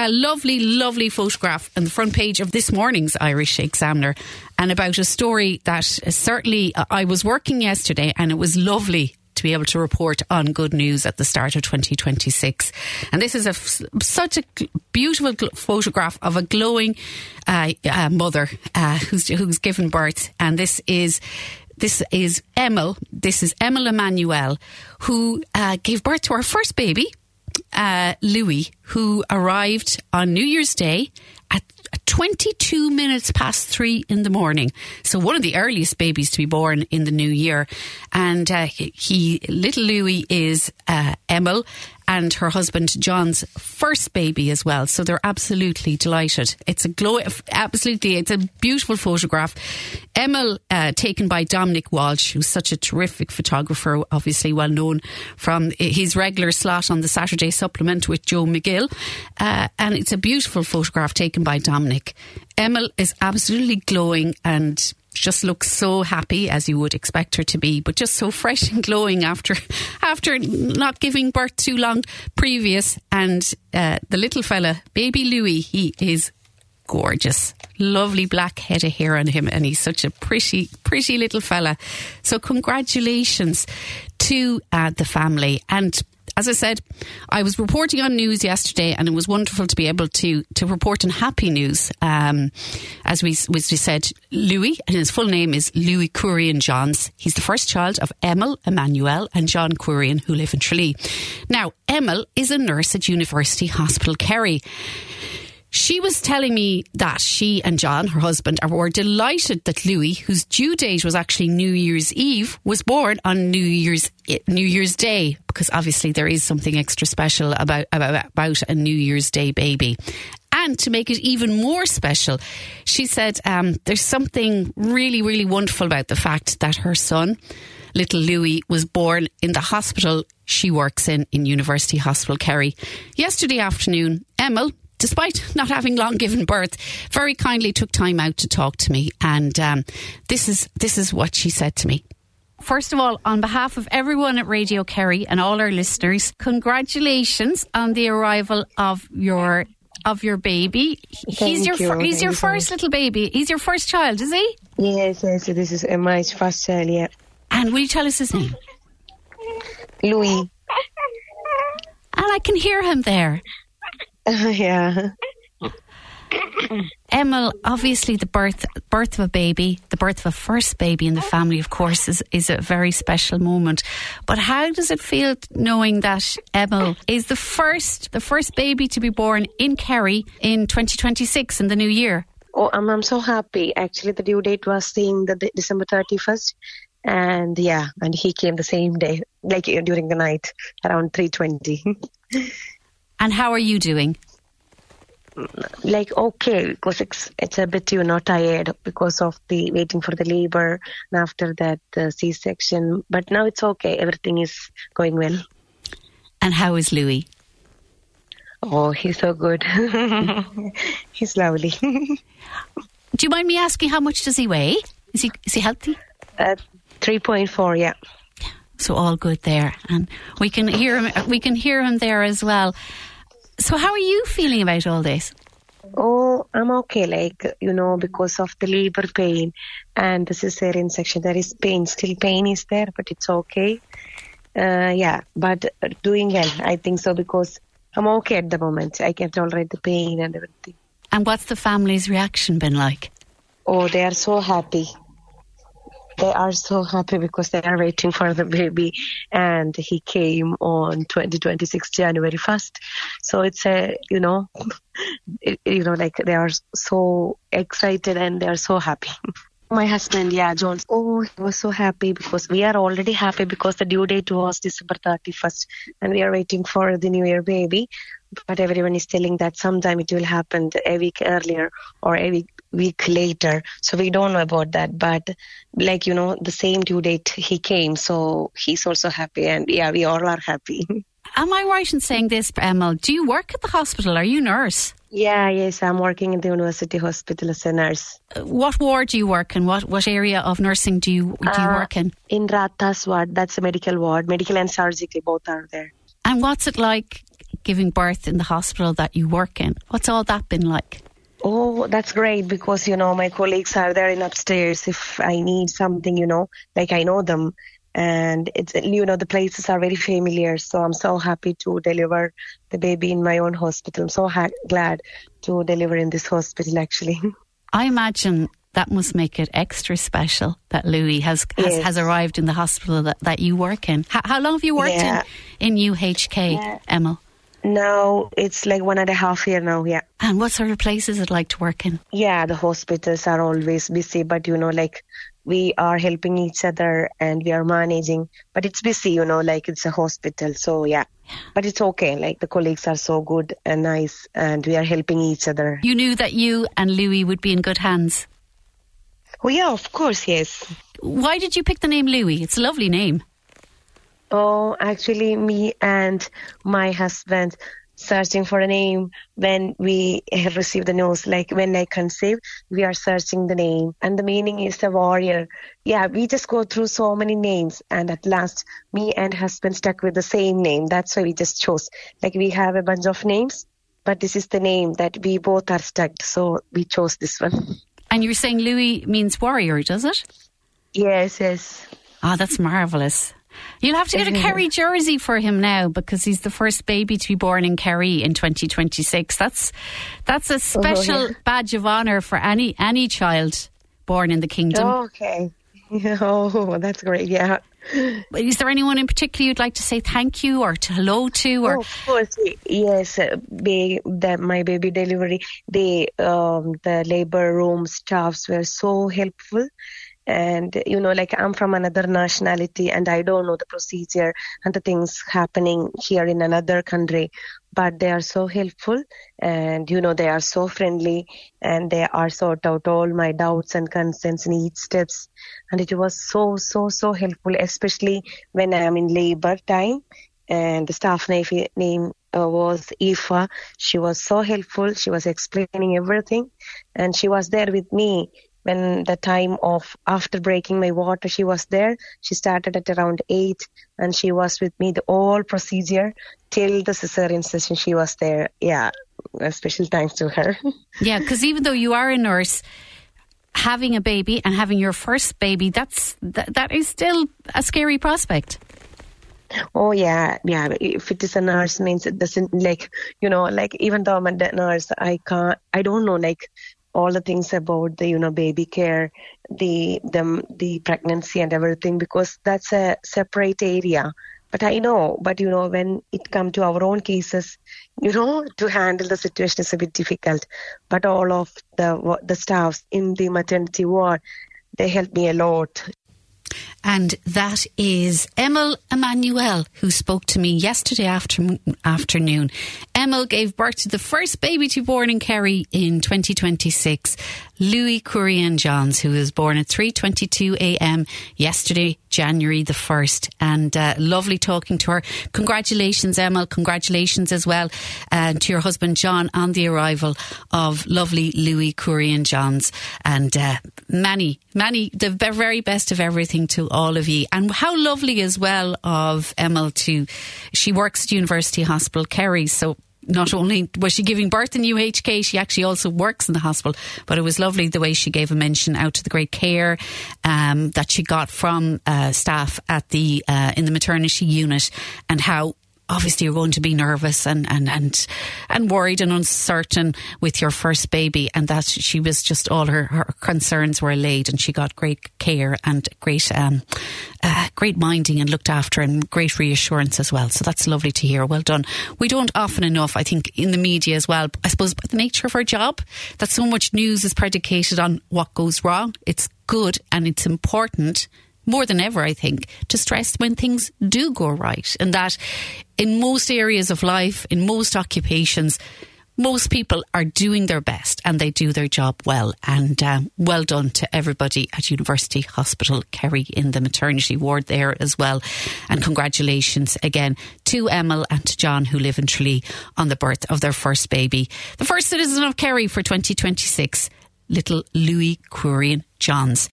a lovely, lovely photograph on the front page of this morning's Irish Examiner, and about a story that certainly I was working yesterday, and it was lovely to be able to report on good news at the start of 2026. And this is such a beautiful photograph of a glowing mother who's given birth. And this is Emil. This is Emil Emmanuel, who gave birth to our first baby, Louis, who arrived on New Year's Day at 22 minutes past 3 in the morning. So one of the earliest babies to be born in the new year. And little Louis is Emil and her husband John's first baby as well. So they're absolutely delighted. It's a beautiful photograph. Emil, taken by Dominic Walsh, who's such a terrific photographer, obviously well known from his regular slot on the Saturday Supplement with Joe McGill. And it's a beautiful photograph taken by Dominic. Emil is absolutely glowing and just looks so happy, as you would expect her to be, but just so fresh and glowing after not giving birth too long previous. And the little fella, baby Louis, he is gorgeous. Lovely black head of hair on him, and he's such a pretty little fella. So congratulations to the family. And as I said, I was reporting on news yesterday, and it was wonderful to be able to report on happy news. As we said, Louis, and his full name is Louis Quirian Johns. He's the first child of Emil Emmanuel and John Quirian, who live in Tralee. Now, Emil is a nurse at University Hospital Kerry. She was telling me that she and John, her husband, were delighted that Louis, whose due date was actually New Year's Eve, was born on New Year's Day, because obviously there is something extra special about a New Year's Day baby. And to make it even more special, she said there's something really, really wonderful about the fact that her son, little Louis, was born in the hospital she works in University Hospital Kerry. Yesterday afternoon, Emil, despite not having long given birth, very kindly took time out to talk to me. And this is what she said to me. First of all, on behalf of everyone at Radio Kerry and all our listeners, congratulations on the arrival of your baby. He's your first little baby. He's your first child, is he? Yes. This is my first child, yeah. And will you tell us his name? Louis. And I can hear him there. Yeah. Emil, obviously the birth of a baby, the birth of a first baby in the family, of course, is a very special moment. But how does it feel knowing that Emil is the first baby to be born in Kerry in 2026 in the new year? Oh, I'm so happy. Actually, the due date was saying the December 31st. And he came the same day, like during the night, around 3:20. And how are you doing? Like, okay, because it's a bit, tired because of the waiting for the labor and after that the C-section. But now it's okay. Everything is going well. And how is Louis? Oh, he's so good. He's lovely. Do you mind me asking, how much does he weigh? Is he healthy? 3.4, yeah. So all good there, and we can hear him there as well. So how are you feeling about all this? Oh, I'm okay, because of the labor pain and the cesarean section, there is pain. Still pain is there, but it's okay. But doing well, I think so, because I'm okay at the moment. I can tolerate the pain and everything. And what's the family's reaction been like? Oh, they are so happy. They are so happy because they are waiting for the baby, and he came on 2026 January 1st. So it's they are so excited and they are so happy. My husband, John, he was so happy because we are already happy because the due date was December 31st and we are waiting for the New Year baby. But everyone is telling that sometime it will happen a week earlier or a week later. So we don't know about that. But the same due date he came. So he's also happy, and we all are happy. Am I right in saying this, Emil? Do you work at the hospital? Are you a nurse? Yes, I'm working in the University Hospital as a nurse. What ward do you work in? What area of nursing do you work in? In Ratha's ward, that's a medical ward. Medical and surgical, both are there. And what's it like giving birth in the hospital that you work in. What's all that been like? Oh, that's great because, my colleagues are there in upstairs if I need something, like I know them. And it's, the places are very familiar. So I'm so happy to deliver the baby in my own hospital. I'm so glad to deliver in this hospital, actually. I imagine that must make it extra special that Louis has arrived in the hospital that you work in. How long have you worked in UHK, Emil? Now it's like 1.5 years now, yeah. And what sort of place is it like to work in? Yeah, the hospitals are always busy, but we are helping each other and we are managing. But it's busy, like it's a hospital, so yeah. But it's okay, like the colleagues are so good and nice and we are helping each other. You knew that you and Louis would be in good hands? Oh yeah, of course, yes. Why did you pick the name Louis? It's a lovely name. Oh, actually, me and my husband searching for a name when we received the news. Like when I conceived, we are searching the name. And the meaning is a warrior. Yeah, we just go through so many names. And at last, me and husband stuck with the same name. That's why we just chose. Like we have a bunch of names, but this is the name that we both are stuck. So we chose this one. And you're saying Louis means warrior, does it? Yes. Oh, that's marvellous. You'll have to get a Kerry jersey for him now because he's the first baby to be born in Kerry in 2026. That's a special badge of honour for any child born in the kingdom. Okay. Oh, that's great, yeah. Is there anyone in particular you'd like to say thank you or to hello to? Or? Oh, of course, yes. My baby delivery, the labour room staffs were so helpful. And, I'm from another nationality and I don't know the procedure and the things happening here in another country. But they are so helpful and, they are so friendly and they are sort out all my doubts and concerns in each steps. And it was so helpful, especially when I am in labor time. And the staff name was Aoife. She was so helpful. She was explaining everything and she was there with me. When the time of after breaking my water, she was there. She started at around 8 and she was with me the whole procedure till the cesarean session. She was there. Yeah, a special thanks to her. Yeah, because even though you are a nurse, having a baby and having your first baby, that is still a scary prospect. Oh yeah. If it is a nurse, means it doesn't even though I'm a nurse, I don't know all the things about the baby care, the pregnancy and everything, because that's a separate area. But I know, when it comes to our own cases, to handle the situation is a bit difficult. But all of the staffs in the maternity ward, they helped me a lot. And that is Emil Emmanuel, who spoke to me yesterday afternoon. Emil gave birth to the first baby to be born in Kerry in 2026, Louis Kurian-Johns, who was born at 3:22 a.m. yesterday, January the 1st. And lovely talking to her. Congratulations, Emil. Congratulations as well to your husband, John, on the arrival of lovely Louis Kurian-Johns. And the very best of everything to all of you. And how lovely as well of Emil she works at University Hospital Kerry, so not only was she giving birth in UHK, she actually also works in the hospital. But it was lovely the way she gave a mention out to the great care that she got from staff at in the maternity unit, and how obviously you're going to be nervous and worried and uncertain with your first baby, and that she was just, all her concerns were allayed, and she got great care and great minding and looked after, and great reassurance as well. So that's lovely to hear. Well done. We don't often enough, I think, in the media as well, I suppose by the nature of our job, that so much news is predicated on what goes wrong. It's good and it's important, more than ever, I think, to stress when things do go right, and that in most areas of life, in most occupations, most people are doing their best and they do their job well. And well done to everybody at University Hospital Kerry in the maternity ward there as well. And congratulations again to Emil and to John, who live in Tralee, on the birth of their first baby. The first citizen of Kerry for 2026, little Louis Kurian-Johns.